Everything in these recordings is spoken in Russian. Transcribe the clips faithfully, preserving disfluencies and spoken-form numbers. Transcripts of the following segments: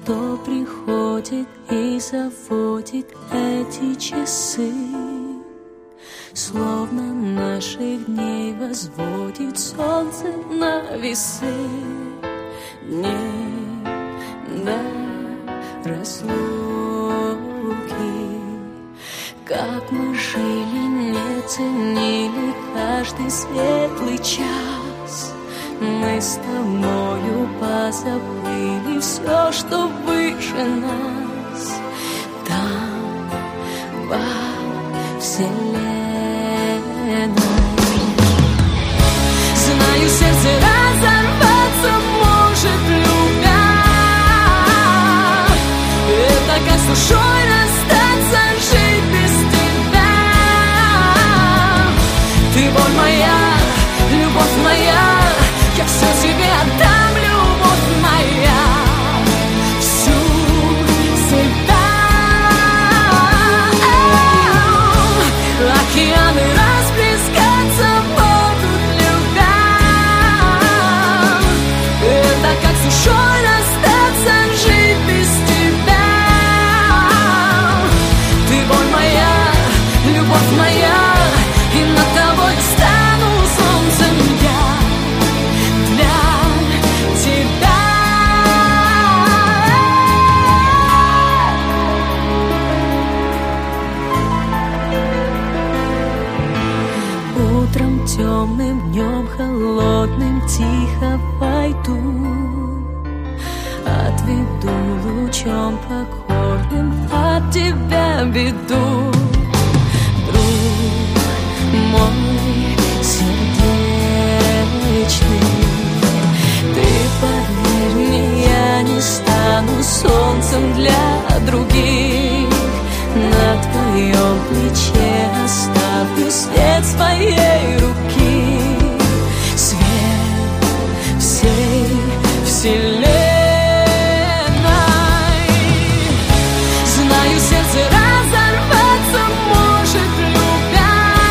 Кто приходит и заводит эти часы, словно наших дней возводит солнце на весы. Дни до разлуки, как мы жили, не ценили каждый светлый час. Мы с тобою позабыли все, что выше нас. Там, во вселенной. Знаю, сердце разорваться может любя. Это как с душой расстаться, жить без тебя. Ты боль моя, любовь моя, я все тебе отдам, любовь моя, всю себя. Океаны расплескаться будут, любя. Это как с душой расстаться, жить без тебя. Ты боль моя, любовь моя, и над тобой стану солнцем я. Утром темным, днем холодным тихо войду, отведу лучом покорным от тебя беду. Друг мой сердечный, ты поверь мне, я не стану солнцем для других. На твоем плече оставлю свет своей руки, свет всей вселенной. Знаю, сердце разорваться может любя.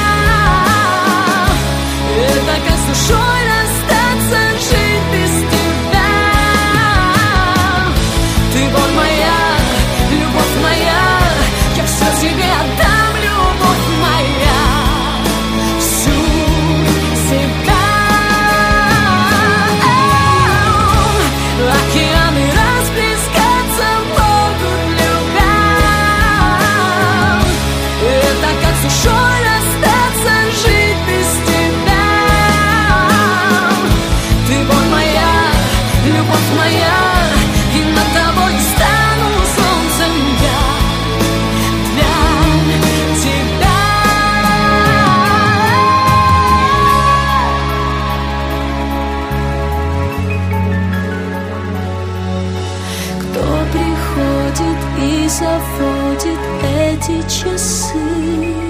Это как с душой расстаться, жить без тебя. Ты боль моя, любовь моя, я все тебе отдам, любовь моя, всю себя. Океаны расплескаться будут, любя. Это как с душой расстаться, жить без тебя. Ты боль моя, любовь моя, и над тобой стану солнцем я. И заводит эти часы.